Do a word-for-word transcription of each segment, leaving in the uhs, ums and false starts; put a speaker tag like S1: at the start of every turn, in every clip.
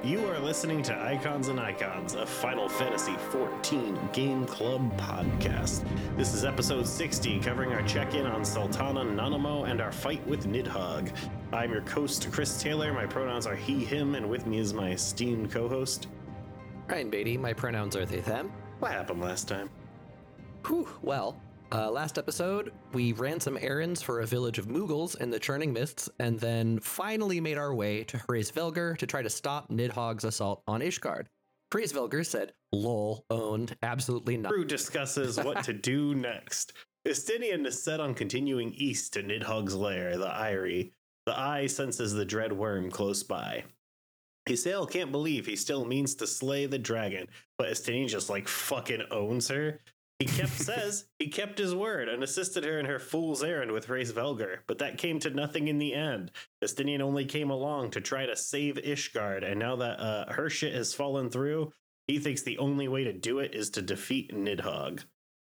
S1: You are listening to Icons and Icons, a Final Fantasy fourteen Game Club podcast. This is episode sixty, covering our check-in on Sultana Nanamo and our fight with Nidhogg. I'm your host, Chris Taylor. My pronouns are he, him, and with me is my esteemed co-host,
S2: Ryan Beatty. My pronouns are they, them.
S1: What happened last time?
S2: Whew, well, uh, last episode, we ran some errands for a village of Moogles in the Churning Mists, and then finally made our way to Hraesvelgr to try to stop Nidhogg's assault on Ishgard. Hraesvelgr said, lol, owned, absolutely not.
S1: Crew discusses what to do next. Estinian is set on continuing east to Nidhogg's lair, the Eyrie. The Eye senses the dread worm close by. Ysayle can't believe he still means to slay the dragon, but Estinian just like fucking owns her. He kept says he kept his word and assisted her in her fool's errand with Hraesvelgr, but that came to nothing in the end. Estinian only came along to try to save Ishgard, and now that uh, her shit has fallen through, he thinks the only way to do it is to defeat Nidhogg.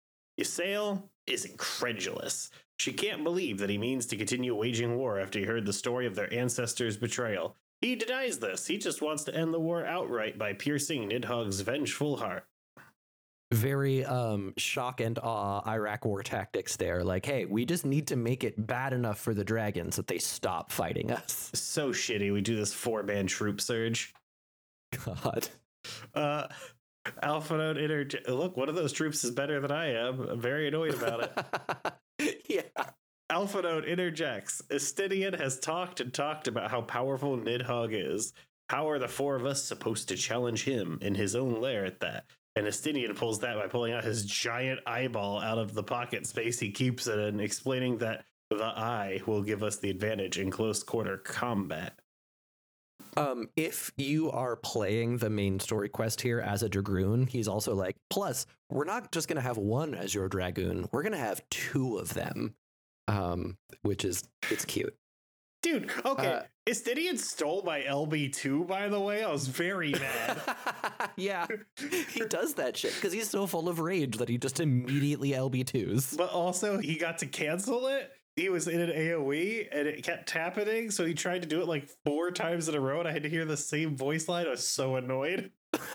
S1: Ysayle is incredulous. She can't believe that he means to continue waging war after he heard the story of their ancestors' betrayal. He denies this. He just wants to end the war outright by piercing Nidhogg's vengeful heart.
S2: Very um, shock and awe Iraq war tactics there. Like, hey, we just need to make it bad enough for the dragons that they stop fighting us.
S1: So shitty. We do this four-man troop surge.
S2: God.
S1: Uh, Alpha Node interj- Look, one of those troops is better than I am. I'm very annoyed about
S2: it. Yeah.
S1: Alpha Node interjects. Estinian has talked and talked about how powerful Nidhogg is. How are the four of us supposed to challenge him in his own lair at that? And Estinian pulls that by pulling out his giant eyeball out of the pocket space he keeps it in, explaining that the eye will give us the advantage in close quarter combat.
S2: Um, if you are playing the main story quest here as a Dragoon, he's also like, plus, we're not just going to have one as your Dragoon, we're going to have two of them, um, which is, it's cute.
S1: Dude, okay,
S2: uh,
S1: Estinian stole my L B two, by the way. I was very mad.
S2: Yeah, he does that shit because he's so full of rage that he just immediately L B twos.
S1: But also, he got to cancel it. He was in an AoE, and it kept happening, so he tried to do it like four times in a row, and I had to hear the same voice line. I was so annoyed.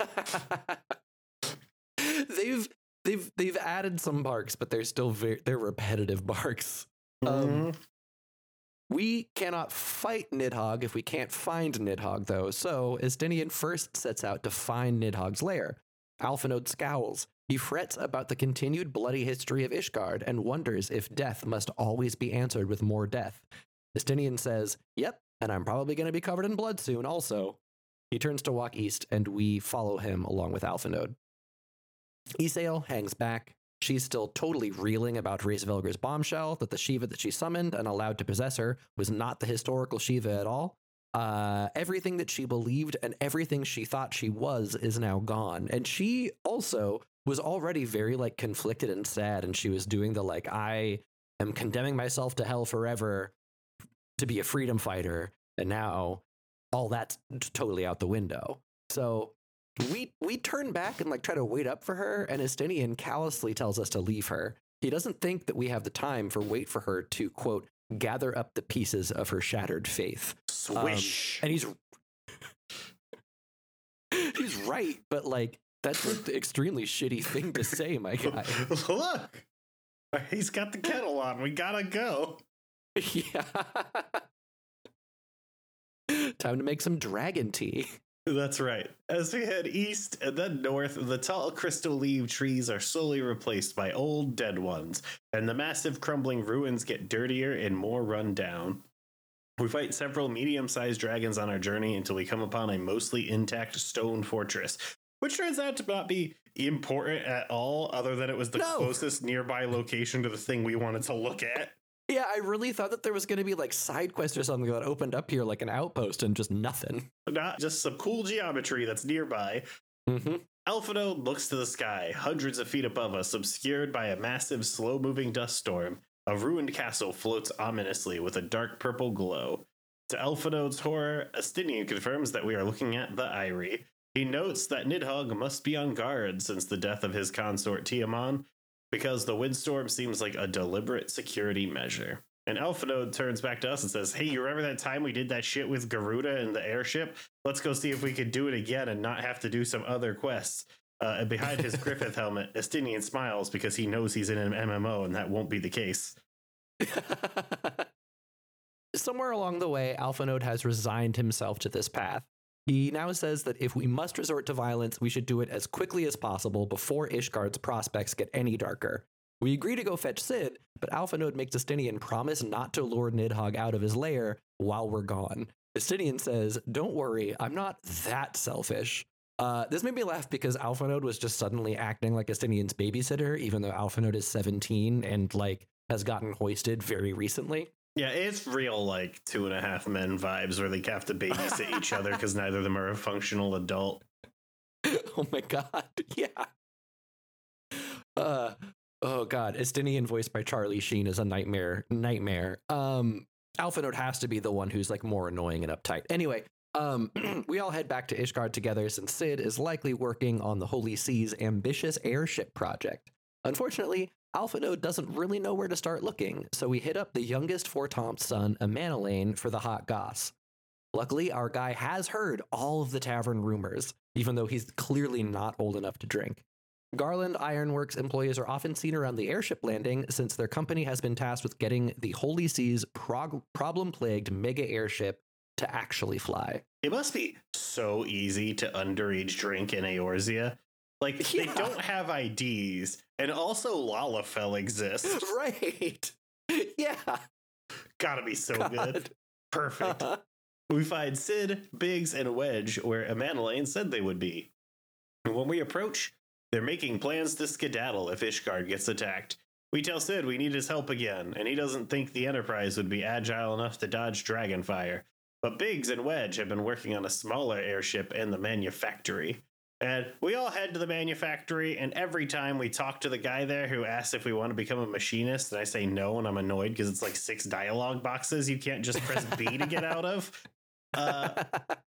S2: they've they've they've added some barks, but they're still very they're repetitive barks.
S1: Mm-hmm.
S2: Um, we cannot fight Nidhogg if we can't find Nidhogg, though. So Estinian first sets out to find Nidhogg's lair. Alpha Node scowls. He frets about the continued bloody history of Ishgard and wonders if death must always be answered with more death. Estinian says, yep, and I'm probably going to be covered in blood soon also. He turns to walk east, and we follow him along with Alpha Node. Ysayle hangs back. She's still totally reeling about Hraesvelgr's bombshell that the Shiva that she summoned and allowed to possess her was not the historical Shiva at all. Uh, everything that she believed and everything she thought she was is now gone. And she also was already very like conflicted and sad. And she was doing the like, I am condemning myself to hell forever to be a freedom fighter. And now all that's totally out the window. So we we turn back and like try to wait up for her. And Estinian callously tells us to leave her. He doesn't think that we have the time for wait for her to, quote, gather up the pieces of her shattered faith.
S1: Swish.
S2: Um, and he's he's right, but like that's an extremely shitty thing to say, my guy.
S1: Look, he's got the kettle on. We gotta go.
S2: Yeah. Time to make some dragon tea.
S1: That's right. As we head east and then north, the tall crystal leaf trees are slowly replaced by old dead ones, and the massive crumbling ruins get dirtier and more run down. We fight several medium-sized dragons on our journey until we come upon a mostly intact stone fortress, which turns out to not be important at all, other than it was the
S2: no.
S1: closest nearby location to the thing we wanted to look at.
S2: Yeah, I really thought that there was going to be like side quest or something that opened up here like an outpost and just nothing.
S1: Not just some cool geometry that's nearby.
S2: Mm-hmm.
S1: Alpha Node looks to the sky, hundreds of feet above us, obscured by a massive, slow-moving dust storm. A ruined castle floats ominously with a dark purple glow. To Alpha Node's horror, Estinian confirms that we are looking at the Eyrie. He notes that Nidhogg must be on guard since the death of his consort Tiamat, because the windstorm seems like a deliberate security measure. And Alphanode turns back to us and says, hey, you remember that time we did that shit with Garuda and the airship? Let's go see if we could do it again and not have to do some other quests. Uh, and behind his Griffith helmet, Estinian smiles because he knows he's in an M M O and that won't be the case.
S2: Somewhere along the way, Alphanode has resigned himself to this path. He now says that if we must resort to violence, we should do it as quickly as possible before Ishgard's prospects get any darker. We agree to go fetch Cid, but Alphanode makes Estinian promise not to lure Nidhogg out of his lair while we're gone. Estinian says, don't worry, I'm not that selfish. Uh, this made me laugh because Alphanode was just suddenly acting like Estinian's babysitter, even though Alphanode is seventeen and like has gotten hoisted very recently.
S1: Yeah, it's real like Two and a Half Men vibes where they have to babysit each other because neither of them are a functional adult.
S2: Oh my god, yeah. Uh, oh god, Estinian voiced by Charlie Sheen is a nightmare, nightmare. Um, Alphanode has to be the one who's like more annoying and uptight. Anyway, um, we all head back to Ishgard together since Cid is likely working on the Holy Sea's ambitious airship project. Unfortunately, Alphanode doesn't really know where to start looking, so we hit up the youngest Fortomp's son, Amanelaine, for the hot goss. Luckily, our guy has heard all of the tavern rumors, even though he's clearly not old enough to drink. Garland Ironworks employees are often seen around the airship landing since their company has been tasked with getting the Holy Sea's prog- problem-plagued mega airship to actually fly.
S1: It must be so easy to underage drink in Eorzea. Like, yeah. They don't have I Ds, and also Lalafell exists.
S2: Right. Yeah.
S1: Gotta be so
S2: God.
S1: Good. Perfect. Uh-huh. We find Cid, Biggs, and Wedge where Amanelaine said they would be. And when we approach, they're making plans to skedaddle if Ishgard gets attacked. We tell Cid we need his help again, and he doesn't think the Enterprise would be agile enough to dodge Dragonfire. But Biggs and Wedge have been working on a smaller airship and the Manufactory. And we all head to the Manufactory, and every time we talk to the guy there who asks if we want to become a machinist, and I say no, and I'm annoyed because it's like six dialogue boxes you can't just press B to get out of. Uh,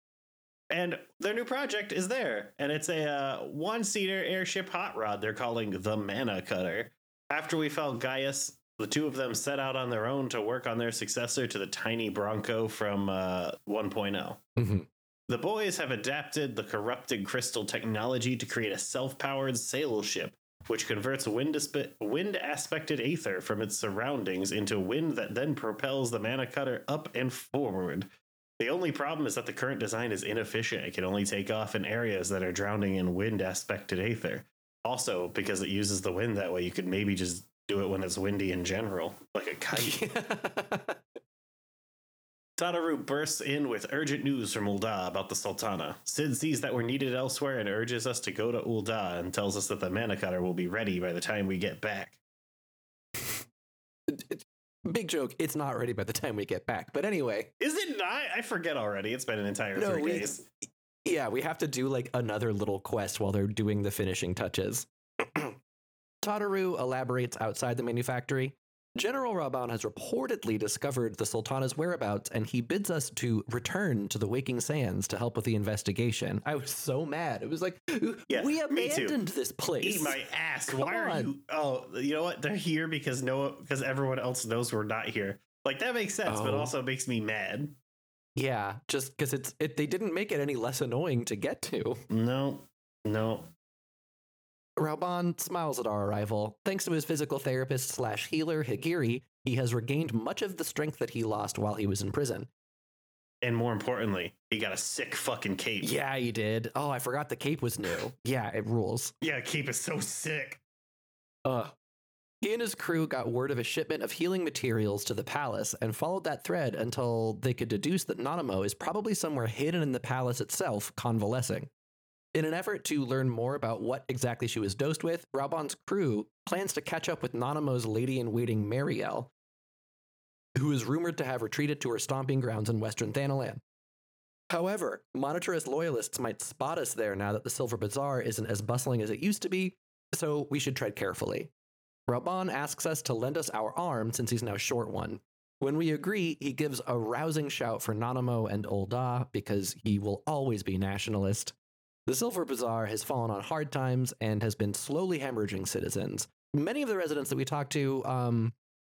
S1: and their new project is there, and it's a uh, one-seater airship hot rod they're calling the Mana Cutter. After we fell Gaius, the two of them set out on their own to work on their successor to the tiny Bronco from uh, one point oh.
S2: Mm-hmm.
S1: The boys have adapted the corrupted crystal technology to create a self-powered sail ship, which converts wind, aspe- wind aspected aether from its surroundings into wind that then propels the Mana Cutter up and forward. The only problem is that the current design is inefficient. It can only take off in areas that are drowning in wind aspected aether. Also, because it uses the wind that way, you could maybe just do it when it's windy in general, like a kite. Tadaru bursts in with urgent news from Ul'dah about the Sultana. Cid sees that we're needed elsewhere and urges us to go to Ul'dah and tells us that the Mana Cutter will be ready by the time we get back.
S2: Big joke, it's not ready by the time we get back. But anyway.
S1: Is it not? I forget already. It's been an entire
S2: no,
S1: three
S2: we,
S1: days.
S2: Yeah, we have to do like another little quest while they're doing the finishing touches. Tadaru elaborates outside the Manufactory. General Raban has reportedly discovered the Sultana's whereabouts, and he bids us to return to the Waking Sands to help with the investigation. I was so mad. It was like, yeah, we abandoned this place.
S1: Eat my ass.
S2: Come
S1: Why are
S2: on.
S1: you? Oh, you know what? They're here because no, because everyone else knows we're not here. Like, that makes sense, oh. but also makes me mad.
S2: Yeah, just because it's it. They didn't make it any less annoying to get to.
S1: No, no.
S2: Raban smiles at our arrival. Thanks to his physical therapist slash healer, Higiri, he has regained much of the strength that he lost while he was in prison.
S1: And more importantly, he got a sick fucking cape.
S2: Yeah, he did. Oh, I forgot the cape was new. Yeah, it rules.
S1: Yeah, cape is so sick.
S2: Ugh. He and his crew got word of a shipment of healing materials to the palace and followed that thread until they could deduce that Nanamo is probably somewhere hidden in the palace itself, convalescing. In an effort to learn more about what exactly she was dosed with, Raban's crew plans to catch up with Nanamo's lady-in-waiting Marielle, who is rumored to have retreated to her stomping grounds in western Thanalan. However, Monetarist loyalists might spot us there now that the Silver Bazaar isn't as bustling as it used to be, so we should tread carefully. Raban asks us to lend us our arm since he's now short one. When we agree, he gives a rousing shout for Nanamo and Ul'dah because he will always be nationalist. The Silver Bazaar has fallen on hard times and has been slowly hemorrhaging citizens. Many of the residents that we talked to um,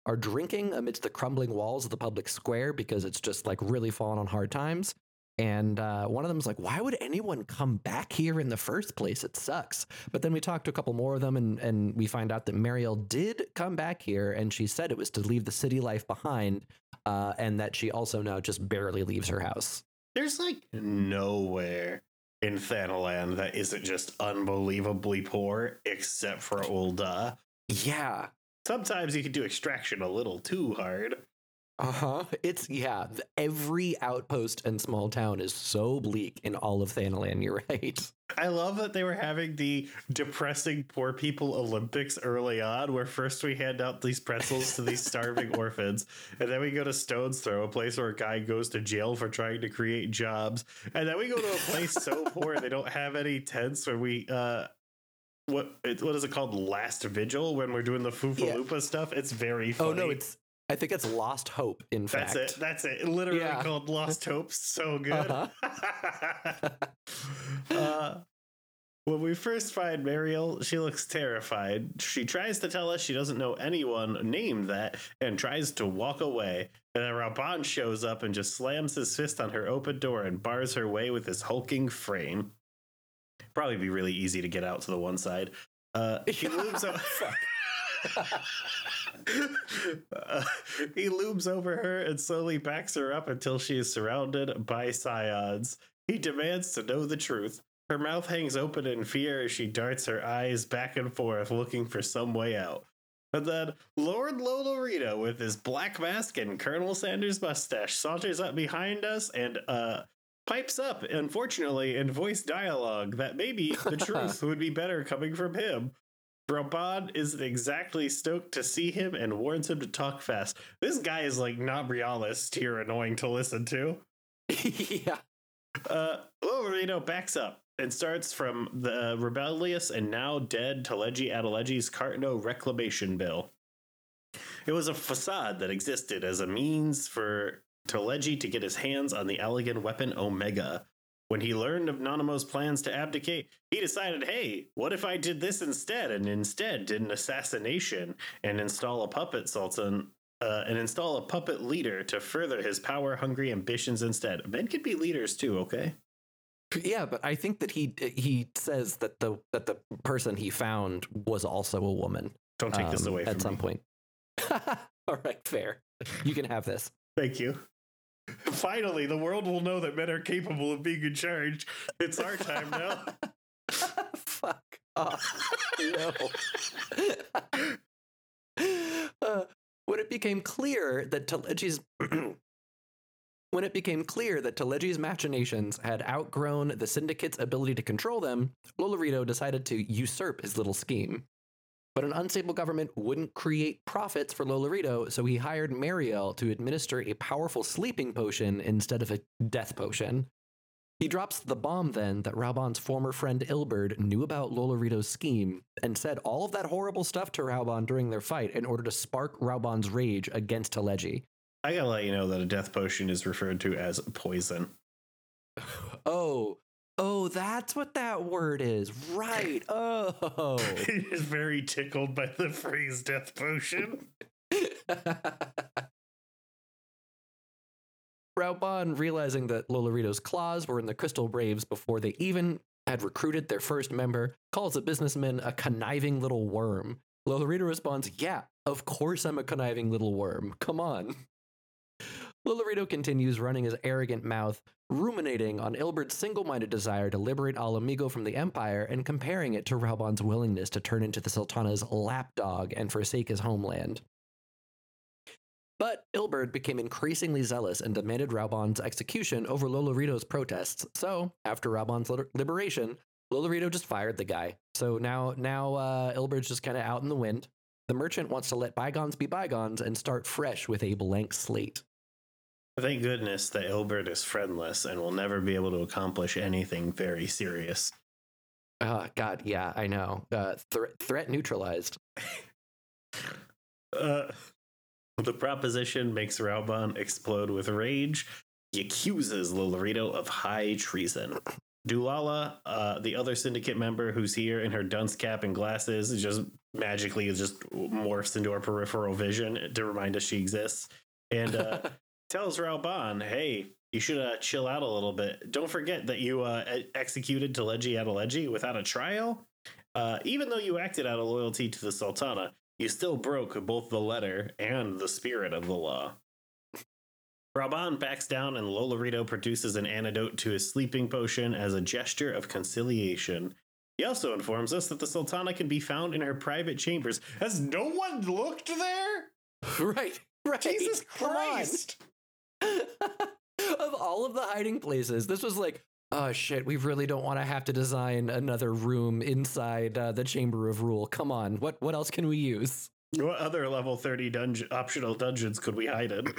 S2: are drinking amidst the crumbling walls of the public square because it's just like really fallen on hard times. And uh, one of them is like, why would anyone come back here in the first place? It sucks. But then we talked to a couple more of them, and, and we find out that Mariel did come back here, and she said it was to leave the city life behind, uh, and that she also now just barely leaves her house.
S1: There's like nowhere in Thanalan that isn't just unbelievably poor, except for Ul'dah.
S2: Yeah.
S1: Sometimes you can do extraction a little too hard.
S2: Uh-huh. It's, yeah, every outpost and small town is so bleak in all of Thanalan, you're right.
S1: I love that they were having the depressing poor people Olympics early on, where first we hand out these pretzels to these starving orphans, and then we go to Stone's Throw, a place where a guy goes to jail for trying to create jobs, and then we go to a place so poor they don't have any tents where we, uh, what what is it called? Last Vigil, when we're doing the Foofaloopa yeah. stuff. It's very funny.
S2: Oh, no, it's... I think it's Lost Hope, in
S1: that's
S2: fact.
S1: That's it. That's it. Literally yeah. called Lost Hope. So good. Uh-huh. uh, when we first find Mariel, she looks terrified. She tries to tell us she doesn't know anyone named that and tries to walk away. And then Raubahn shows up and just slams his fist on her open door and bars her way with his hulking frame. Probably be really easy to get out to the one side. Uh, he looms over. uh, he looms over her and slowly backs her up until she is surrounded by scions. He demands to know the truth. Her mouth hangs open in fear as she darts her eyes back and forth, looking for some way out. And then Lord Lolorito, with his black mask and Colonel Sanders' mustache, saunters up behind us and uh, pipes up, unfortunately, in voice dialogue that maybe the truth would be better coming from him. Raubahn isn't exactly stoked to see him and warns him to talk fast. This guy is like not Brialis tier annoying to listen to.
S2: yeah.
S1: Uh, Lolorito backs up and starts from the rebellious and now dead Teleji Adeleji's Cartno Reclamation Bill. It was a facade that existed as a means for Teleji to get his hands on the Allagan weapon Omega. When he learned of Nanamo's plans to abdicate, he decided, hey, what if I did this instead, and instead did an assassination and install a puppet sultan, uh, and install a puppet leader to further his power-hungry ambitions instead. Men can be leaders too, okay?
S2: Yeah, but I think that he he says that the that the person he found was also a woman.
S1: Don't take
S2: um,
S1: this away from
S2: at some
S1: me.
S2: point. All right, fair. You can have this.
S1: Thank you. Finally, the world will know that men are capable of being in charge. It's our time now.
S2: Fuck off. No. uh, when it became clear that Teleji's when it became clear that Teleji's machinations had outgrown the Syndicate's ability to control them, Lolorito decided to usurp his little scheme. But an unstable government wouldn't create profits for Lolorito, so he hired Mariel to administer a powerful sleeping potion instead of a death potion. He drops the bomb then that Raubah's former friend Ilberd knew about Lolorito's scheme and said all of that horrible stuff to Raubahn during their fight in order to spark Raubah's rage against Teleji.
S1: I gotta let you know that a death potion is referred to as poison.
S2: Oh, Oh, that's what that word is. Right. Oh.
S1: He is very tickled by the phrase death potion.
S2: Raubahn, realizing that Lolorito's claws were in the Crystal Braves before they even had recruited their first member, calls the businessman a conniving little worm. Lolorito responds, yeah, of course I'm a conniving little worm. Come on. Lolorito continues running his arrogant mouth, ruminating on Ilberd's single-minded desire to liberate Ala Mhigo from the Empire and comparing it to Raubah's willingness to turn into the Sultana's lapdog and forsake his homeland. But Ilberd became increasingly zealous and demanded Raubah's execution over Lolorito's protests, so after Raubah's liberation, Lolorito just fired the guy. So now, now uh, Ilberd's just kind of out in the wind. The merchant wants to let bygones be bygones and start fresh with a blank slate.
S1: Thank goodness that Ilberd is friendless and will never be able to accomplish anything very serious.
S2: Oh, God, yeah, I know. Uh, th- threat neutralized.
S1: uh, the proposition makes Raubahn explode with rage. He accuses Lolorito of high treason. Dulala, uh, the other syndicate member who's here in her dunce cap and glasses, just magically just morphs into our peripheral vision to remind us she exists, and uh, tells Raoban, hey, you should uh, chill out a little bit. Don't forget that you uh, executed Teleji Adeleji without a trial. Uh, even though you acted out of loyalty to the Sultana, you still broke both the letter and the spirit of the law. Raoban backs down and Lolorito produces an antidote to his sleeping potion as a gesture of conciliation. He also informs us that the Sultana can be found in her private chambers. Has no one looked there?
S2: Right, right.
S1: Jesus Christ!
S2: Of all of the hiding places, this was like, oh shit, we really don't want to have to design another room inside uh, the Chamber of Rule. Come on, what what else can we use?
S1: What other level thirty dungeon optional dungeons could we hide in?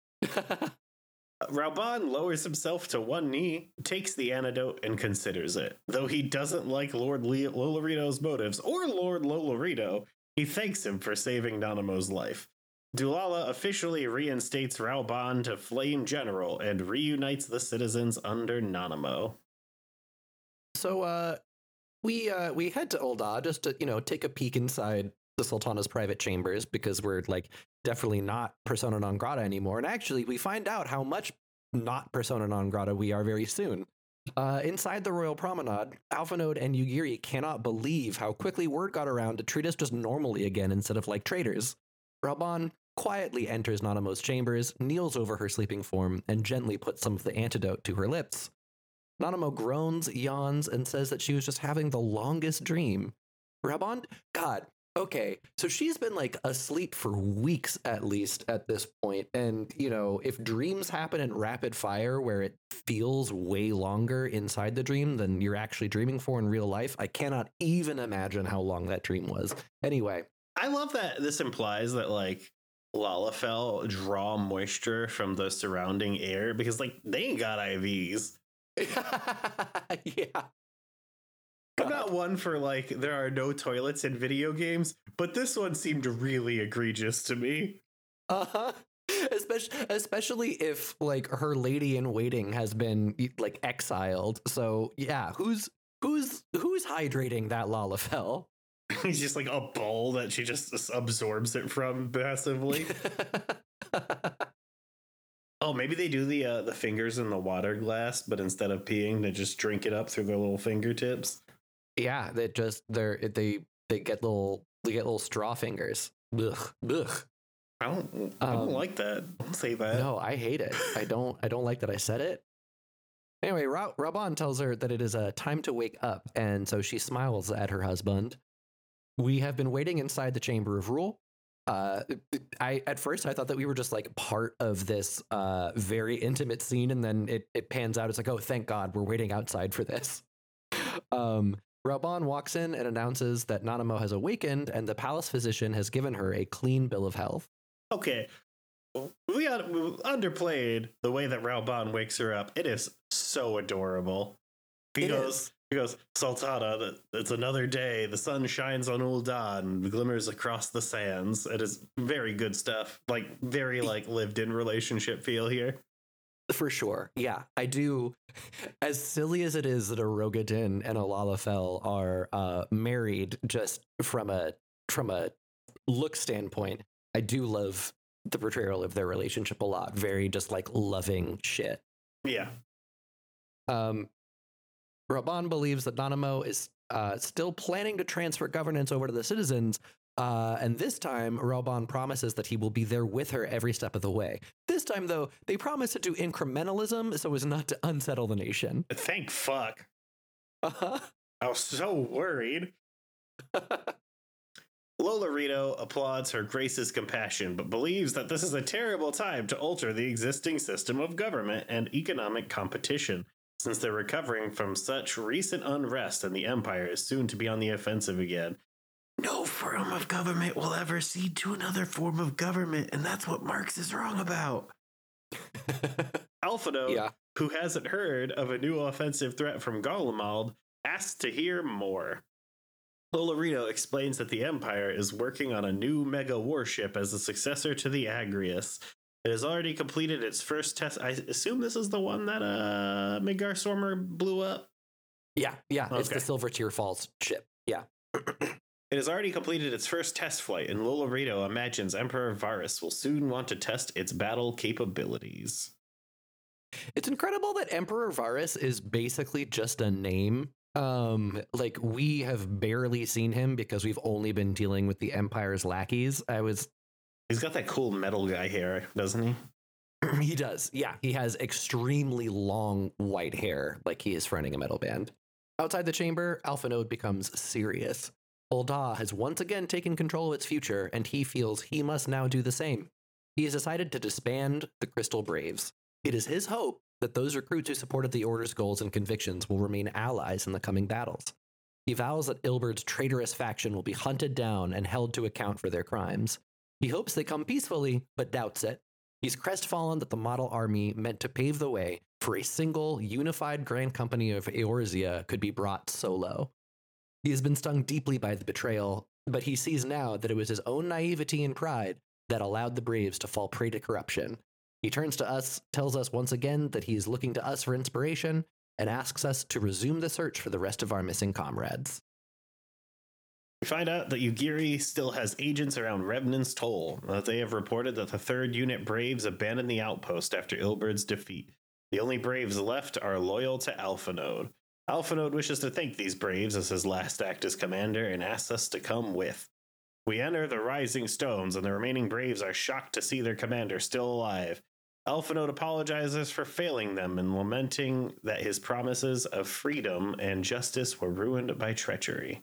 S1: Raoban lowers himself to one knee, takes the antidote, and considers it. Though he doesn't like Lord Le- Lolorito's motives or Lord Lolorito, he thanks him for saving Nanamo's life. Dulala officially reinstates Raoban to Flame General and reunites the citizens under Nanamo.
S2: So, uh, we uh, we head to Ul'dah just to, you know, take a peek inside the Sultana's private chambers because we're like definitely not persona non grata anymore. And actually, we find out how much not persona non grata we are very soon. Uh, inside the Royal Promenade, Alphinaud and Yugiri cannot believe how quickly word got around to treat us just normally again instead of like traitors. Raoban quietly enters Nanamo's chambers, kneels over her sleeping form, and gently puts some of the antidote to her lips. Nanamo groans, yawns, and says that she was just having the longest dream. Raoban, God, okay, so she's been like asleep for weeks at least at this point, and you know, if dreams happen in rapid fire where it feels way longer inside the dream than you're actually dreaming for in real life, I cannot even imagine how long that dream was. Anyway.
S1: I love that this implies that like Lalafell draw moisture from the surrounding air because like they ain't got I Vs.
S2: Yeah.
S1: I'm not one for like there are no toilets in video games, but this one seemed really egregious to me.
S2: Uh-huh. Especially, especially if like her lady in waiting has been like exiled. So yeah, who's who's who's hydrating that Lalafell?
S1: He's just like a bowl that she just absorbs it from passively. Oh, maybe they do the uh, the fingers in the water glass, but instead of peeing, they just drink it up through their little fingertips.
S2: Yeah, they just they're they they get little they get little straw fingers. Ugh, ugh.
S1: I don't I don't um, like that. Don't say that.
S2: No, I hate it. I don't I don't like that I said it. Anyway, Ra- Raoban tells her that it is a uh, time to wake up, and so she smiles at her husband. We have been waiting inside the Chamber of Rule. Uh, I at first I thought that we were just like part of this uh, very intimate scene, and then it, it pans out. It's like, oh, thank God, we're waiting outside for this. Um, Raoban walks in and announces that Nanamo has awakened, and the palace physician has given her a clean bill of health.
S1: Okay, we, got, we underplayed the way that Raoban wakes her up. It is so adorable. He
S2: it
S1: goes.
S2: Is.
S1: He goes, Sultana, it's another day. The sun shines on Ul'dah and glimmers across the sands. It is very good stuff. Like, very, like, lived-in relationship feel here.
S2: For sure. Yeah, I do. As silly as it is that a Rogadin and a Lalafell are uh, married just from a from a look standpoint, I do love the portrayal of their relationship a lot. Very just, like, loving shit.
S1: Yeah.
S2: Um. Raoban believes that Nanamo is uh, still planning to transfer governance over to the citizens, uh, and this time Raoban promises that he will be there with her every step of the way. This time, though, they promise to do incrementalism so as not to unsettle the nation.
S1: Thank fuck.
S2: Uh-huh.
S1: I was so worried. Lolorito applauds her Grace's compassion, but believes that this is a terrible time to alter the existing system of government and economic competition, since they're recovering from such recent unrest and the Empire is soon to be on the offensive again. No form of government will ever cede to another form of government, and that's what Marx is wrong about. Alphinaud, yeah. who hasn't heard of a new offensive threat from Garlemald, asks to hear more. Lolorito explains that the Empire is working on a new mega warship as a successor to the Agrius. It has already completed its first test. I assume this is the one that uh, Midgar Stormer blew up.
S2: Yeah, yeah, it's
S1: Okay.
S2: the Silver Tear Falls ship. Yeah.
S1: It has already completed its first test flight, and Lolorito imagines Emperor Varus will soon want to test its battle capabilities.
S2: It's incredible that Emperor Varus is basically just a name. Um, like we have barely seen him because we've only been dealing with the Empire's lackeys. I was
S1: He's got that cool metal guy hair, doesn't he?
S2: He does. Yeah, he has extremely long white hair, like he is fronting a metal band. Outside the chamber, Alpha Node becomes serious. Ul'dah has once again taken control of its future, and he feels he must now do the same. He has decided to disband the Crystal Braves. It is his hope that those recruits who supported the Order's goals and convictions will remain allies in the coming battles. He vows that Ilberd's traitorous faction will be hunted down and held to account for their crimes. He hopes they come peacefully, but doubts it. He's crestfallen that the model army meant to pave the way for a single, unified Grand Company of Eorzea could be brought so low. He has been stung deeply by the betrayal, but he sees now that it was his own naivety and pride that allowed the Braves to fall prey to corruption. He turns to us, tells us once again that he is looking to us for inspiration, and asks us to resume the search for the rest of our missing comrades.
S1: We find out that Yugiri still has agents around Revenant's Toll. Uh, they have reported that the third Unit Braves abandoned the outpost after Ilberd's defeat. The only Braves left are loyal to Alpha Node. Alpha Node wishes to thank these Braves as his last act as commander and asks us to come with. We enter the Rising Stones, and the remaining Braves are shocked to see their commander still alive. Alpha Node apologizes for failing them and lamenting that his promises of freedom and justice were ruined by treachery.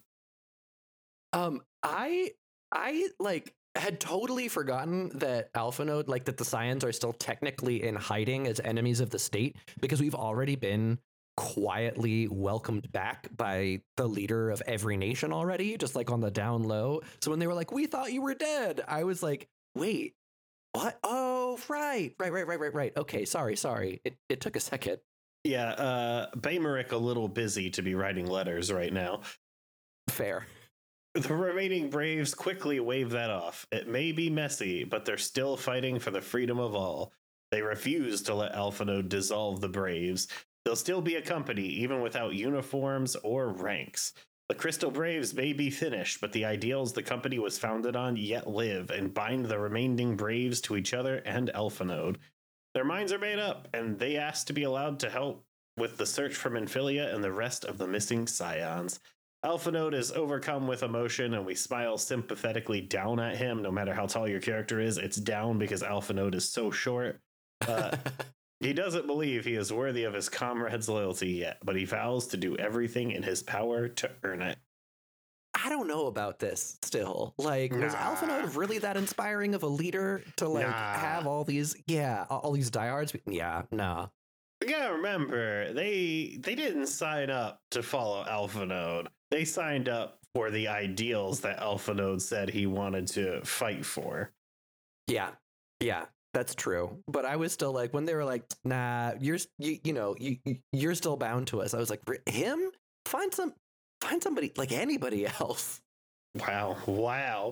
S2: Um, I, I like had totally forgotten that Alpha Node, like that the Scions are still technically in hiding as enemies of the state because we've already been quietly welcomed back by the leader of every nation already, just like on the down low. So when they were like, "We thought you were dead," I was like, "Wait, what? Oh, right, right, right, right, right, right. Okay, sorry, sorry. It it took a second."
S1: Yeah, uh, Baymarik a little busy to be writing letters right now.
S2: Fair.
S1: The remaining Braves quickly wave that off. It may be messy, but they're still fighting for the freedom of all. They refuse to let Alpha Node dissolve the Braves. They'll still be a company, even without uniforms or ranks. The Crystal Braves may be finished, but the ideals the company was founded on yet live and bind the remaining Braves to each other and Alpha Node. Their minds are made up, and they ask to be allowed to help with the search for Minfilia and the rest of the missing Scions. Alpha Node is overcome with emotion, and we smile sympathetically down at him. No matter how tall your character is, it's down because Alpha Node is so short. Uh, he doesn't believe he is worthy of his comrades' loyalty yet, but he vows to do everything in his power to earn it.
S2: I don't know about this still. Like,
S1: Nah.
S2: was Alpha Node really that inspiring of a leader to like
S1: Nah.
S2: have all these, yeah, all these diehards? Yeah, nah.
S1: You gotta remember, they they didn't sign up to follow Alpha Node. They signed up for the ideals that Alpha Node said he wanted to fight for.
S2: Yeah, yeah, that's true. But I was still like, when they were like, nah, you're, you, you know, you, you're still bound to us. I was like, him? Find some, find somebody, like anybody else.
S1: Wow, wow.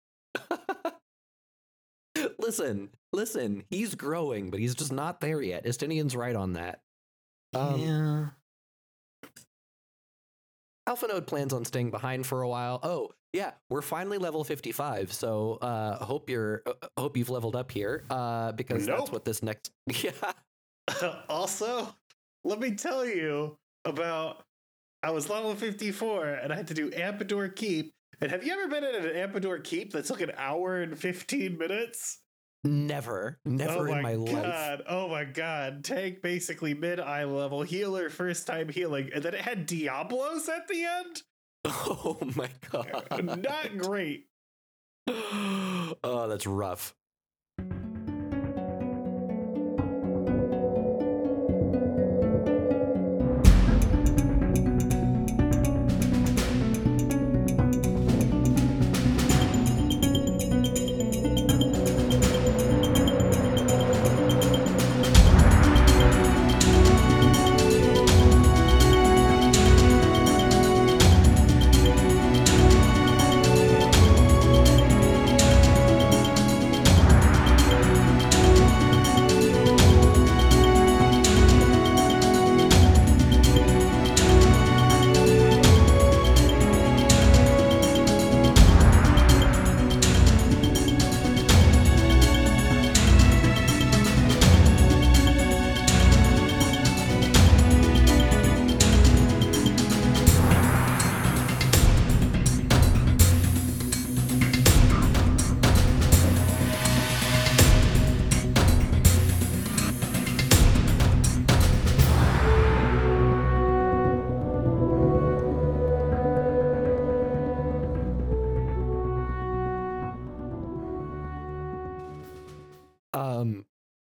S2: listen, listen, he's growing, but he's just not there yet. Estinian's right on that. Um,
S1: yeah.
S2: Alpha Node plans on staying behind for a while. Oh, yeah, we're finally level fifty-five. So uh, hope you're uh, hope you've leveled up here uh, because
S1: Nope.
S2: that's what this next. Yeah.
S1: Also, let me tell you about, I was level fifty-four and I had to do Ampidor Keep. And have you ever been in an Ampidor Keep that took an hour and fifteen minutes?
S2: Never, never
S1: oh
S2: in my life.
S1: god. Oh my god. Tank basically mid-eye level, healer first time healing, and then it had Diablos at the end?
S2: Oh my god.
S1: Not great.
S2: Oh, that's rough. Um,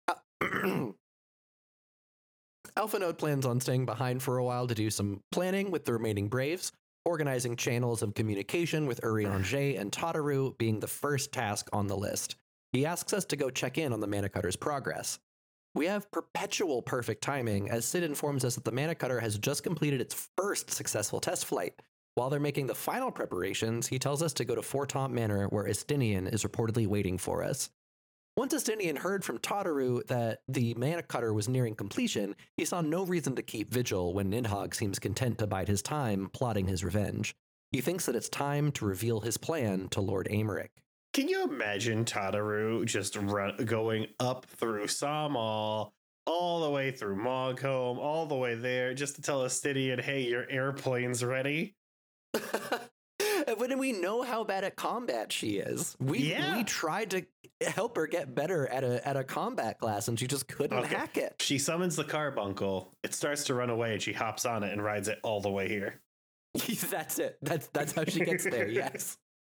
S2: Alpha Node plans on staying behind for a while to do some planning with the remaining Braves, organizing channels of communication with Urianger and Tataru being the first task on the list. He asks us to go check in on the Mana Cutter's progress. We have perpetual perfect timing as Sid informs us that the Mana Cutter has just completed its first successful test flight. While they're making the final preparations, he tells us to go to Fortaunt Manor where Estinian is reportedly waiting for us. Once Estinian heard from Tataru that the Mana Cutter was nearing completion, he saw no reason to keep vigil when Nidhogg seems content to bide his time plotting his revenge. He thinks that it's time to reveal his plan to Lord Aymeric.
S1: Can you imagine Tataru just run, going up through Samal, all the way through Mogholm, all the way there, just to tell Estinian, hey, your airplane's ready?
S2: When we know how bad at combat she is, we
S1: yeah.
S2: we tried to help her get better at a at a combat class, and she just couldn't okay. hack it.
S1: She summons the carbuncle. It starts to run away, and she hops on it and rides it all the way here.
S2: That's it. That's that's how she gets there. Yes.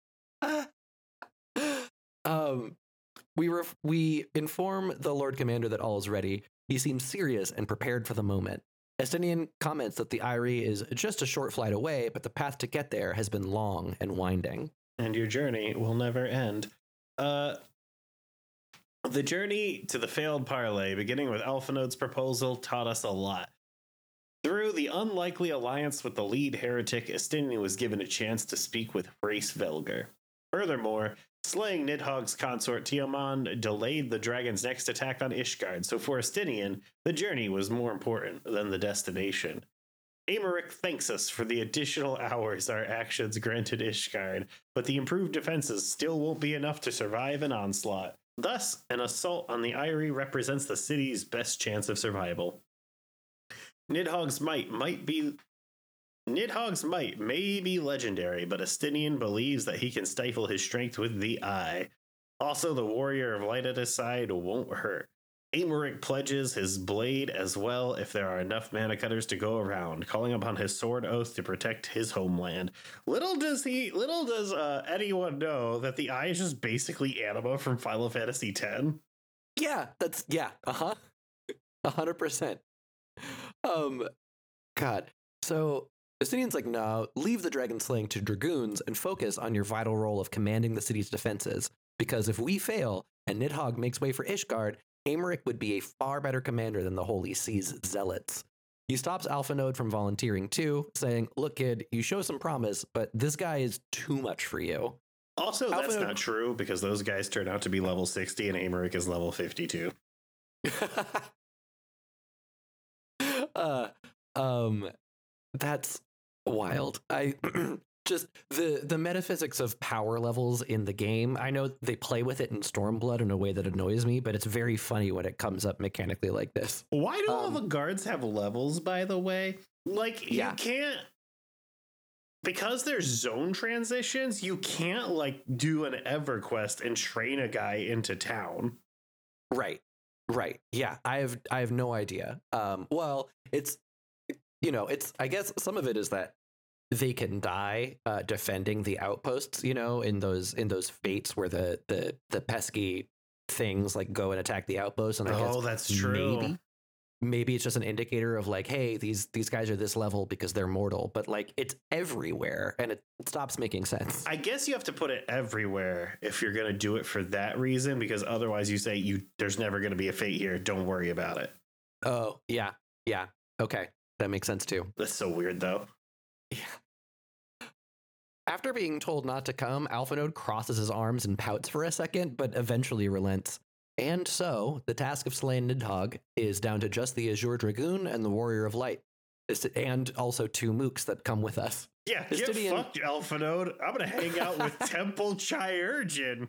S2: um, we ref- we inform the Lord Commander that all is ready. He seems serious and prepared for the moment. Estinian comments that the Eyrie is just a short flight away, but the path to get there has been long and winding.
S1: And your journey will never end. Uh, the journey to the failed parlay, beginning with Alpha Node's proposal, taught us a lot. Through the unlikely alliance with the lead heretic, Estinian was given a chance to speak with Brace Velger. Furthermore, slaying Nidhogg's consort Tiamat delayed the dragon's next attack on Ishgard, so for Estinian, the journey was more important than the destination. Aymeric thanks us for the additional hours our actions granted Ishgard, but the improved defenses still won't be enough to survive an onslaught. Thus, an assault on the Eyrie represents the city's best chance of survival. Nidhogg's might might be Nidhogg's might may be legendary, but Estinian believes that he can stifle his strength with the eye. Also, the warrior of light at his side won't hurt. Aymeric pledges his blade as well if there are enough mana cutters to go around, calling upon his sword oath to protect his homeland. Little does he, little does uh, anyone know that the eye is just basically Anima from Final Fantasy X.
S2: Yeah, that's yeah, uh huh, a hundred percent. Um, God, so. Estinian's like, no, leave the dragon slaying to dragoons and focus on your vital role of commanding the city's defenses. Because if we fail and Nidhogg makes way for Ishgard, Aymeric would be a far better commander than the Holy Sea's zealots. He stops Alpha Node from volunteering too, saying, look, kid, you show some promise, but this guy is too much for you.
S1: Also,
S2: Alpha
S1: that's
S2: Node...
S1: not true because those guys turn out to be level sixty and Aymeric is level fifty-two. uh, um, that's wild. I just the the metaphysics of power levels in the game. I know they play with it in Stormblood in a way that annoys me, but it's very funny when it comes up mechanically like this. Why do
S2: um,
S1: all the guards have levels, by the way? Like,
S2: yeah.
S1: you can't, because there's zone transitions, you can't like do an EverQuest and train a guy into town.
S2: Right. Right. Yeah. I have I have no idea. Um, well, it's You know, it's, I guess some of it is that they can die uh, defending the outposts, you know, in those in those fates where the the the pesky things like go and attack the outposts. And I
S1: oh,
S2: guess
S1: that's true.
S2: Maybe, maybe it's just an indicator of like, hey, these these guys are this level because they're mortal. But like, it's everywhere and it stops making sense.
S1: I guess you have to put it everywhere if you're going to do it for that reason, because otherwise you say you there's never going to be a fate here. Don't worry about it.
S2: Oh, yeah. Yeah. Okay. That makes sense too.
S1: That's so weird, though.
S2: Yeah. After being told not to come, Alpha Node crosses his arms and pouts for a second, but eventually relents. And so, the task of slaying Nidhogg is down to just the Azure Dragoon and the Warrior of Light, and also two mooks that come with us.
S1: Yeah, get
S2: Estinian...
S1: fucked, Alpha Node. I'm gonna hang out with Temple Chirurgeon.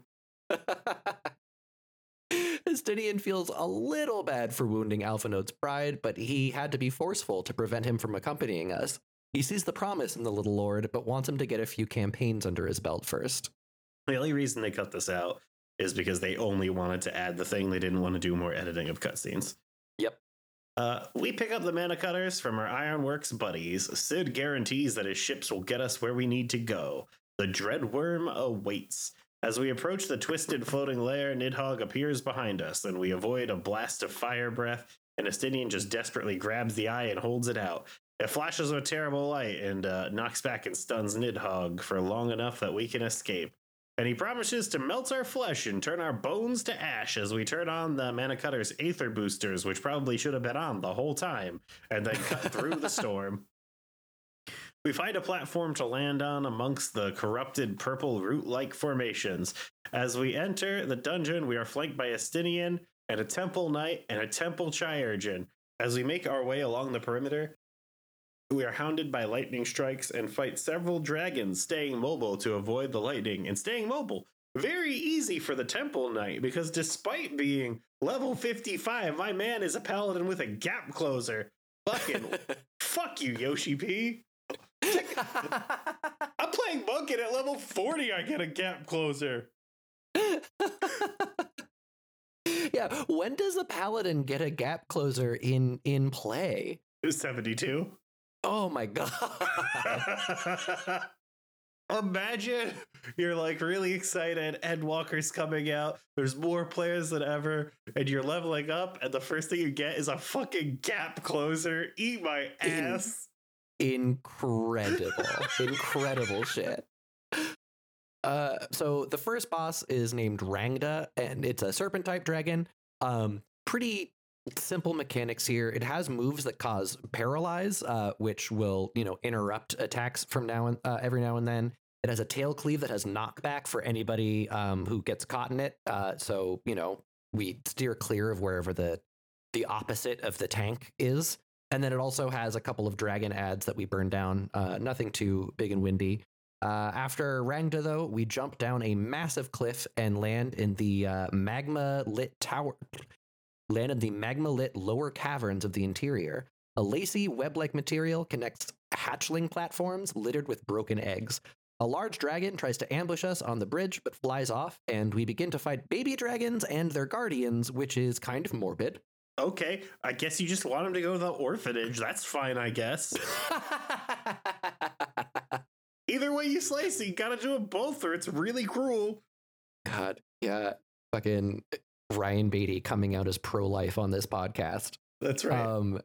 S2: Estinian feels a little bad for wounding Alpha Node's pride, but he had to be forceful to prevent him from accompanying us. He sees the promise in the little lord, but wants him to get a few campaigns under his belt first.
S1: The only reason they cut this out is because they only wanted to add the thing. They didn't want to do more editing of cutscenes.
S2: Yep.
S1: Uh, we pick up the mana cutters from our Ironworks buddies. Sid guarantees that his ships will get us where we need to go. The Dreadworm awaits. As we approach the twisted floating lair, Nidhogg appears behind us, and we avoid a blast of fire breath, and Estinian just desperately grabs the eye and holds it out. It flashes with terrible light and uh, knocks back and stuns Nidhogg for long enough that we can escape. And he promises to melt our flesh and turn our bones to ash as we turn on the Manicutter's Aether boosters, which probably should have been on the whole time, and then cut through the storm. We find a platform to land on amongst the corrupted purple root-like formations. As we enter the dungeon, we are flanked by Estinian and a Temple Knight and a Temple Chi-Urchin. As we make our way along the perimeter, we are hounded by lightning strikes and fight several dragons, staying mobile to avoid the lightning. And staying mobile, very easy for the Temple Knight, because despite being level fifty-five, my man is a paladin with a gap closer. Fucking fuck you, Yoshi P. I'm playing Monk, and at level forty I get a gap closer.
S2: Yeah, when does a paladin get a gap closer in in play?
S1: seventy-two.
S2: Oh my god.
S1: Imagine you're like really excited, Endwalker's coming out, there's more players than ever, and you're leveling up, and the first thing you get is a fucking gap closer. Eat my ass.
S2: In- incredible. Incredible shit. Uh, so the first boss is named Rangda, and it's a serpent type dragon. Um, pretty simple mechanics here. It has moves that cause paralyze, uh, which will, you know, interrupt attacks from now and uh, every now and then. It has a tail cleave that has knockback for anybody um, who gets caught in it. Uh, so, you know, we steer clear of wherever the the opposite of the tank is. And then it also has a couple of dragon ads that we burn down. Uh, nothing too big and windy. Uh, after Rangda, though, we jump down a massive cliff and land in the uh, magma lit tower. Land in the magma lit lower caverns of the interior. A lacy web-like material connects hatchling platforms littered with broken eggs. A large dragon tries to ambush us on the bridge, but flies off, and we begin to fight baby dragons and their guardians, which is kind of morbid.
S1: Okay, I guess you just want him to go to the orphanage. That's fine, I guess. Either way you slice it, you gotta do it both, or it's really cruel.
S2: God, yeah, fucking Ryan Beatty coming out as pro-life on this podcast.
S1: That's right.
S2: Um,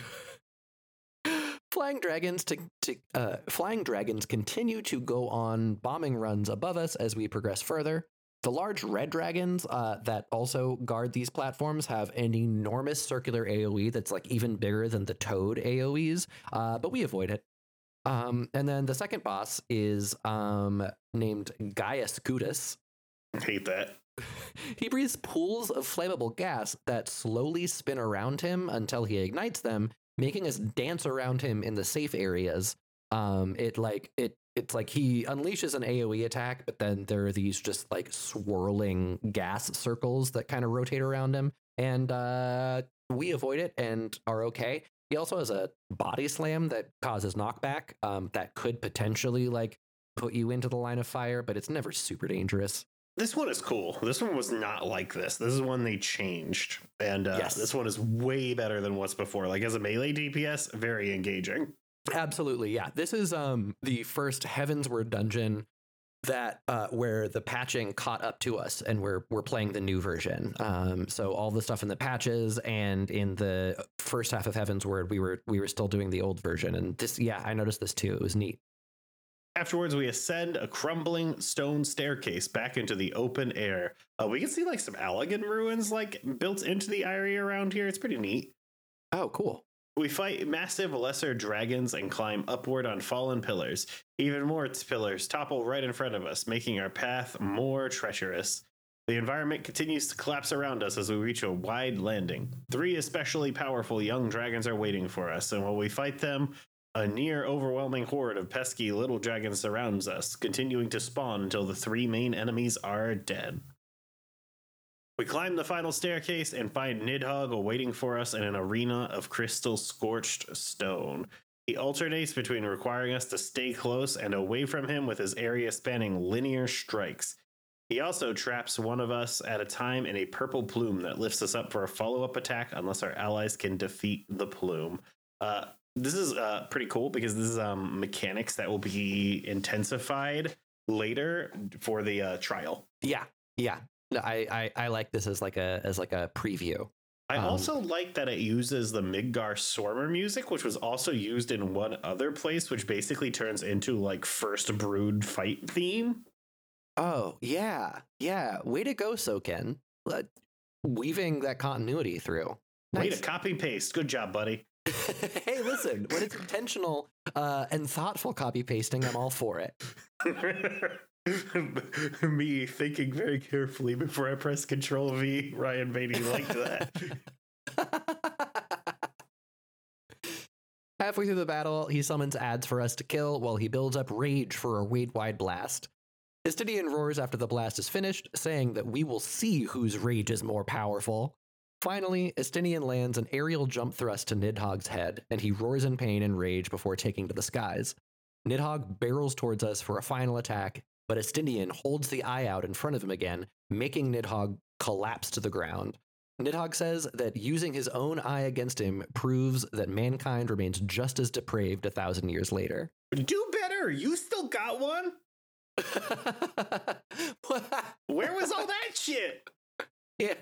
S2: flying dragons to, to uh, flying dragons continue to go on bombing runs above us as we progress further. The large red dragons uh, that also guard these platforms have an enormous circular AoE that's like even bigger than the Toad AoEs, uh, but we avoid it. Um, and then the second boss is um, named Gaia Scutus.
S1: I hate that.
S2: He breathes pools of flammable gas that slowly spin around him until he ignites them, making us dance around him in the safe areas. Um, it like it it's like he unleashes an AoE attack, but then there are these just like swirling gas circles that kind of rotate around him, and uh, we avoid it and are okay. He also has a body slam that causes knockback um, that could potentially like put you into the line of fire, but it's never super dangerous.
S1: This one is cool. This one was not like this. This is one they changed. And uh,
S2: Yes.
S1: this one is way better than what's before. Like as a melee D P S, very engaging.
S2: Absolutely, yeah. This is um the first Heavensward dungeon that uh, where the patching caught up to us, and we're we're playing the new version. Um, so all the stuff in the patches and in the first half of Heavensward, we were we were still doing the old version. And this, yeah, I noticed this too. It was neat.
S1: Afterwards, we ascend a crumbling stone staircase back into the open air. Uh, we can see like some Allagan ruins like built into the area around here. It's pretty neat.
S2: Oh, cool.
S1: We fight massive lesser dragons and climb upward on fallen pillars. Even more pillars topple right in front of us, making our path more treacherous. The environment continues to collapse around us as we reach a wide landing. Three especially powerful young dragons are waiting for us, and while we fight them, a near overwhelming horde of pesky little dragons surrounds us, continuing to spawn until the three main enemies are dead. We climb the final staircase and find Nidhogg awaiting for us in an arena of crystal scorched stone. He alternates between requiring us to stay close and away from him with his area spanning linear strikes. He also traps one of us at a time in a purple plume that lifts us up for a follow-up attack unless our allies can defeat the plume. Uh, this is uh, pretty cool because this is um, mechanics that will be intensified later for the uh, trial.
S2: Yeah, yeah. No, I, I I like this as like a as like a preview.
S1: I
S2: Um,
S1: also like that it uses the Midgar Swarmer music, which was also used in one other place, which basically turns into like First Brood fight theme.
S2: Oh, yeah. Yeah. Way to go, Soken. Uh, weaving that continuity through.
S1: Way
S2: Nice.
S1: to copy paste. Good job, buddy.
S2: Hey, listen, when it's intentional uh, and thoughtful copy pasting, I'm all for it.
S1: Me thinking very carefully before I press Control V. Ryan Beatty liked that.
S2: Halfway through the battle, he summons ads for us to kill while he builds up rage for a wide-wide blast. Estinian roars after the blast is finished, saying that we will see whose rage is more powerful. Finally, Estinian lands an aerial jump thrust to Nidhogg's head, and he roars in pain and rage before taking to the skies. Nidhogg barrels towards us for a final attack, but Estinian holds the eye out in front of him again, making Nidhogg collapse to the ground. Nidhogg says that using his own eye against him proves that mankind remains just as depraved a thousand years later.
S1: Do better. You still got one? Where was all that shit?
S2: Yeah.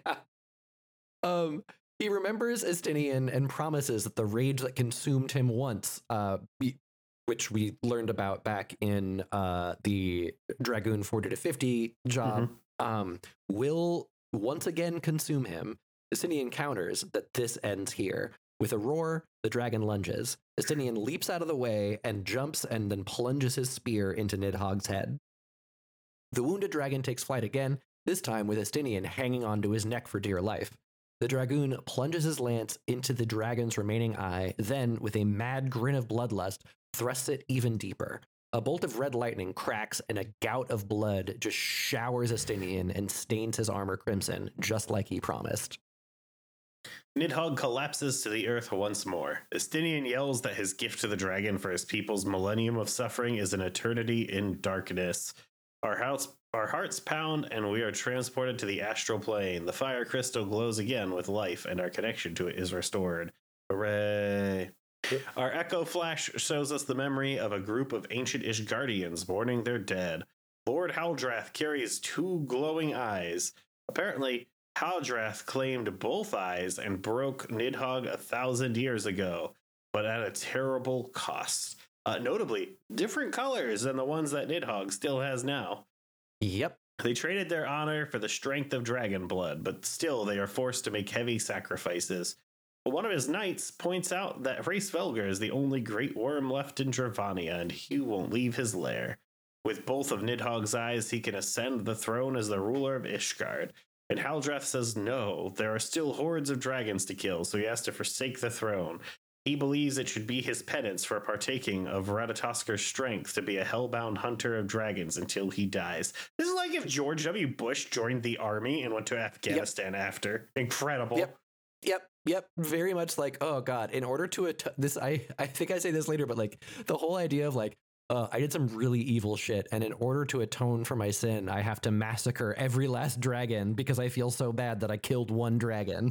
S2: Um, he remembers Estinian and promises that the rage that consumed him once, uh, be, which we learned about back in uh, the Dragoon forty to fifty job, mm-hmm. um, will once again consume him. Estinian counters that this ends here. With a roar, the dragon lunges. Estinian leaps out of the way and jumps and then plunges his spear into Nidhogg's head. The wounded dragon takes flight again, this time with Estinian hanging onto his neck for dear life. The dragoon plunges his lance into the dragon's remaining eye, then, with a mad grin of bloodlust, thrusts it even deeper. A bolt of red lightning cracks, and a gout of blood just showers Estinian and stains his armor crimson, just like he promised.
S1: Nidhogg collapses to the earth once more. Estinian yells that his gift to the dragon for his people's millennium of suffering is an eternity in darkness. Our house, our hearts pound, and we are transported to the astral plane. The fire crystal glows again with life, and our connection to it is restored. Hooray! Our echo flash shows us the memory of a group of ancient Ishgardians mourning their dead. Lord Haldrath carries two glowing eyes. Apparently, Haldrath claimed both eyes and broke Nidhogg a thousand years ago, but at a terrible cost. Uh, notably, different colors than the ones that Nidhogg still has now.
S2: Yep.
S1: They traded their honor for the strength of dragon blood, but still they are forced to make heavy sacrifices. But one of his knights points out that Hrace Velger is the only great worm left in Dravania, and he won't leave his lair. With both of Nidhogg's eyes, he can ascend the throne as the ruler of Ishgard. And Haldrath says no, there are still hordes of dragons to kill, so he has to forsake the throne. He believes it should be his penance for partaking of Radatosker's strength to be a hellbound hunter of dragons until he dies. This is like if George W. Bush joined the army and went to Afghanistan yep. after. Incredible.
S2: Yep. Yep. Yep. Very much like, oh God, in order to, at- this, I, I think I say this later, but like the whole idea of like, uh, I did some really evil shit. And in order to atone for my sin, I have to massacre every last dragon because I feel so bad that I killed one dragon.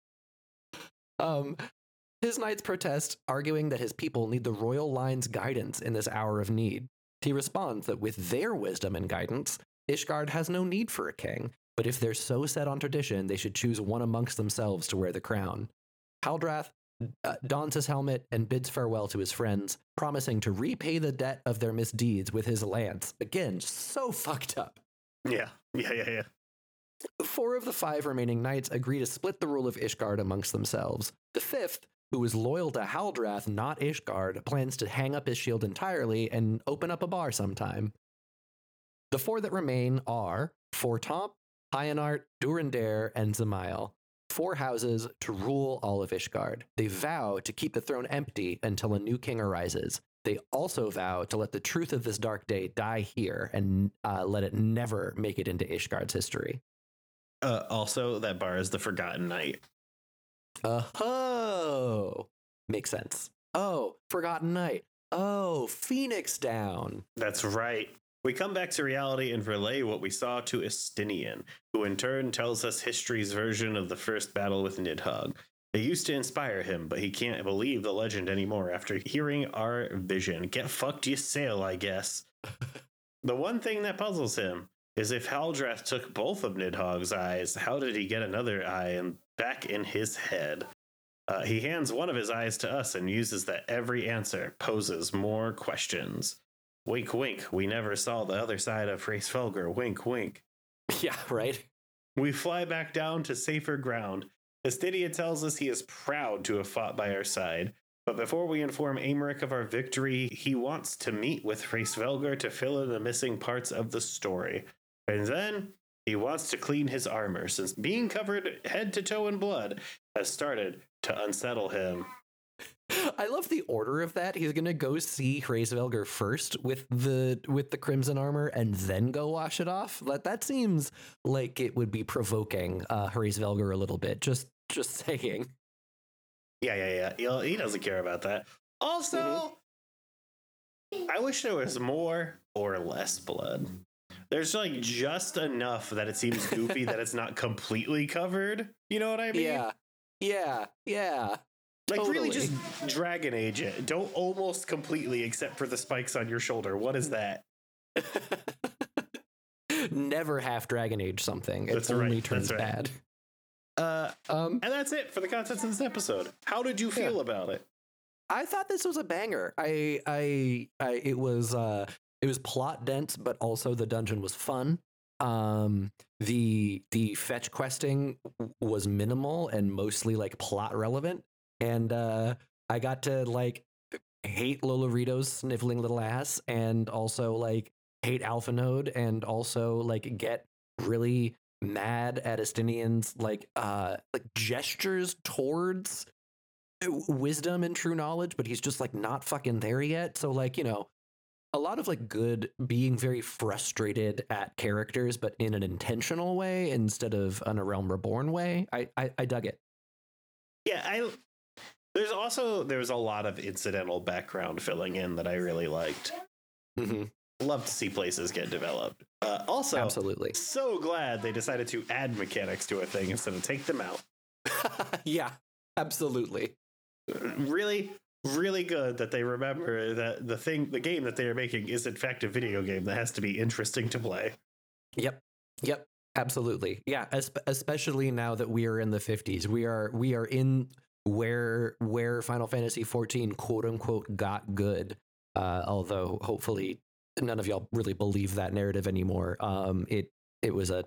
S2: Um, His knights protest, arguing that his people need the royal line's guidance in this hour of need. He responds that with their wisdom and guidance, Ishgard has no need for a king, but if they're so set on tradition, they should choose one amongst themselves to wear the crown. Haldrath uh, dons his helmet and bids farewell to his friends, promising to repay the debt of their misdeeds with his lance. Again, so fucked up.
S1: Yeah, yeah, yeah, yeah.
S2: Four of the five remaining knights agree to split the rule of Ishgard amongst themselves. The fifth, who is loyal to Haldrath, not Ishgard, plans to hang up his shield entirely and open up a bar sometime. The four that remain are Fortomp, Hyanart, Durandare, and Zemail. Four houses to rule all of Ishgard. They vow to keep the throne empty until a new king arises. They also vow to let the truth of this dark day die here and uh, let it never make it into Ishgard's history.
S1: Uh, also, that bar is the Forgotten Night.
S2: Oh, makes sense. Oh, Forgotten Night. Oh, Phoenix Down.
S1: That's right. We come back to reality and relay what we saw to Estinian, who in turn tells us history's version of the first battle with Nidhogg. It used to inspire him, but he can't believe the legend anymore after hearing our vision. Get fucked, you sail, I guess. The one thing that puzzles him is if Haldrath took both of Nidhogg's eyes, how did he get another eye and back in his head? Uh, he hands one of his eyes to us and uses that every answer poses more questions. Wink, wink. We never saw the other side of Hraesvelgr. Wink, wink.
S2: Yeah, right.
S1: We fly back down to safer ground. Estinia tells us he is proud to have fought by our side. But before we inform Aymeric of our victory, he wants to meet with Hraesvelgr to fill in the missing parts of the story. And then he wants to clean his armor, since being covered head to toe in blood has started to unsettle him.
S2: I love the order of that. He's gonna go see Hraesvelgr first with the with the crimson armor, and then go wash it off. That that seems like it would be provoking uh, Hraesvelgr a little bit. Just just saying.
S1: Yeah, yeah, yeah. He doesn't care about that. Also, mm-hmm. I wish there was more or less blood. There's like just enough that it seems goofy that it's not completely covered. You know what I mean?
S2: Yeah, yeah, yeah.
S1: Like
S2: totally.
S1: Really just Dragon Age it. Don't almost completely, except for the spikes on your shoulder. What is that?
S2: Never half Dragon Age something. It
S1: That's
S2: only
S1: right.
S2: turns
S1: That's right.
S2: bad.
S1: Uh,
S2: um,
S1: and that's it for the contents of this episode. How did you feel
S2: yeah.
S1: about it?
S2: I thought this was a banger. I, I, I, it was, uh, it was plot dense, but also the dungeon was fun. Um, the the fetch questing was minimal and mostly like plot relevant, and uh, I got to like hate Lolorito's sniveling little ass, and also like hate Alphanode, and also like get really mad at Estinian's like uh like gestures towards wisdom and true knowledge, but he's just like not fucking there yet. So like, you know, a lot of like good being very frustrated at characters, but in an intentional way instead of an A Realm Reborn way. I I, I dug it.
S1: Yeah, I there's also there's a lot of incidental background filling in that I really liked.
S2: Mm-hmm.
S1: Love to see places get developed. Uh, also,
S2: absolutely,
S1: so glad they decided to add mechanics to a thing instead of take them out.
S2: Yeah, absolutely.
S1: Really, really good that they remember that the thing, the game that they are making is in fact a video game that has to be interesting to play.
S2: Yep, yep, absolutely. Yeah, especially now that we are in the fifties, we are we are in where where Final Fantasy fourteen quote unquote got good. Uh, although hopefully none of y'all really believe that narrative anymore. Um, it it was a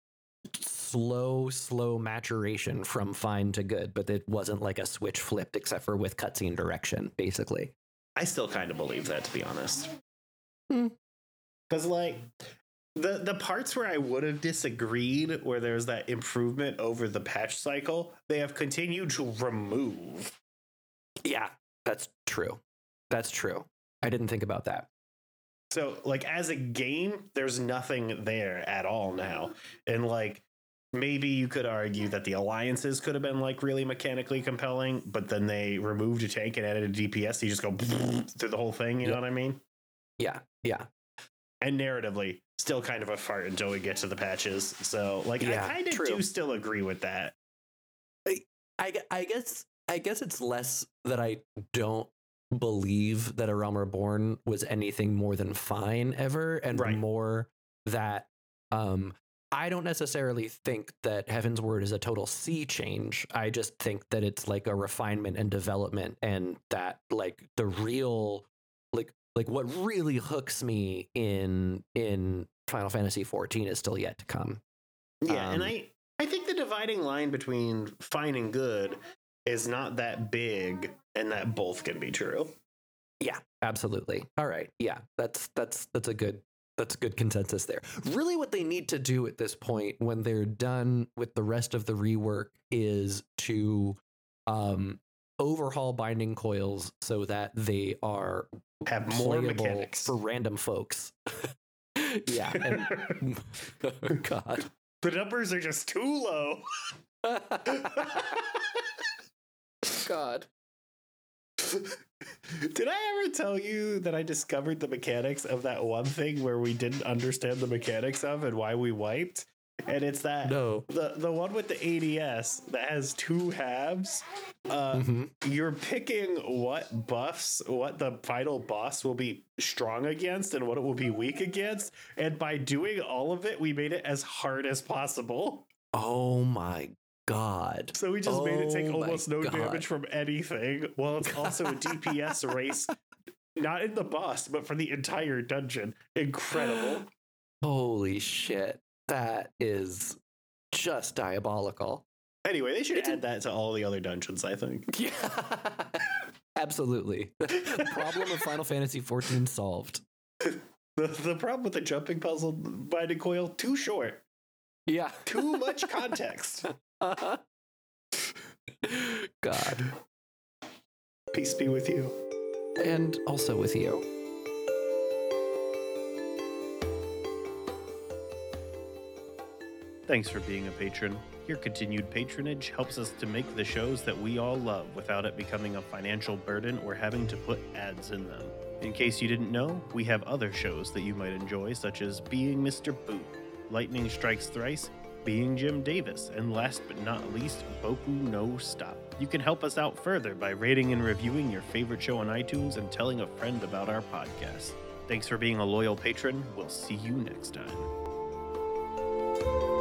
S2: slow, slow maturation from fine to good, but it wasn't like a switch flipped, except for with cutscene direction, basically.
S1: I still kind of believe that, to be honest.
S2: Hmm.
S1: Because, like, the the parts where I would have disagreed, where there's that improvement over the patch cycle, they have continued to remove.
S2: Yeah, that's true. That's true. I didn't think about that.
S1: So, like, as a game, there's nothing there at all now. And, like, maybe you could argue that the alliances could have been, like, really mechanically compelling, but then they removed a tank and added a D P S, so you just go through the whole thing, you yep. know what I mean?
S2: Yeah, yeah.
S1: And narratively, still kind of a fart until we get to the patches. So, like, yeah, I kind of do still agree with that.
S2: I, I, I guess I guess it's less that I don't believe that A Realm Reborn was anything more than fine ever, and right. more that um I don't necessarily think that Heaven's Word is a total sea change. I just think that it's like a refinement and development, and that like the real like like what really hooks me in in Final Fantasy fourteen is still yet to come.
S1: Yeah, um, and I I think the dividing line between fine and good is not that big, and that both can be true.
S2: Yeah, absolutely. All right. Yeah, that's that's that's a good that's a good consensus there. Really what they need to do at this point when they're done with the rest of the rework is to um overhaul binding coils so that they are
S1: have more mechanics
S2: for random folks. Yeah. And, oh God.
S1: The numbers are just too low.
S2: God.
S1: Did I ever tell you that I discovered the mechanics of that one thing where we didn't understand the mechanics of and why we wiped? And it's that
S2: No.
S1: the the one with the A D S that has two halves. Uh,
S2: Mm-hmm.
S1: You're picking what buffs, what the final boss will be strong against, and what it will be weak against. And by doing all of it, we made it as hard as possible.
S2: Oh my god.
S1: So we just made it take
S2: Oh my
S1: almost no
S2: God.
S1: damage from anything, while it's also a D P S race, not in the boss, but for the entire dungeon. Incredible.
S2: Holy shit. That is just diabolical.
S1: Anyway, they should
S2: It's a-
S1: add that to all the other dungeons, I think.
S2: Yeah. Absolutely. Problem of Final Fantasy fourteen solved.
S1: The, the problem with the jumping puzzle binding coil, too short.
S2: Yeah.
S1: Too much context.
S2: Uh-huh. God.
S1: Peace be with you.
S2: And also with you.
S1: Thanks for being a patron. Your continued patronage helps us to make the shows that we all love without it becoming a financial burden or having to put ads in them. In case you didn't know, we have other shows that you might enjoy, such as Being Mister Boot, Lightning Strikes Thrice, Being Jim Davis, and last but not least, Boku no Stop. You can help us out further by rating and reviewing your favorite show on iTunes and telling a friend about our podcast. Thanks for being a loyal patron. We'll see you next time.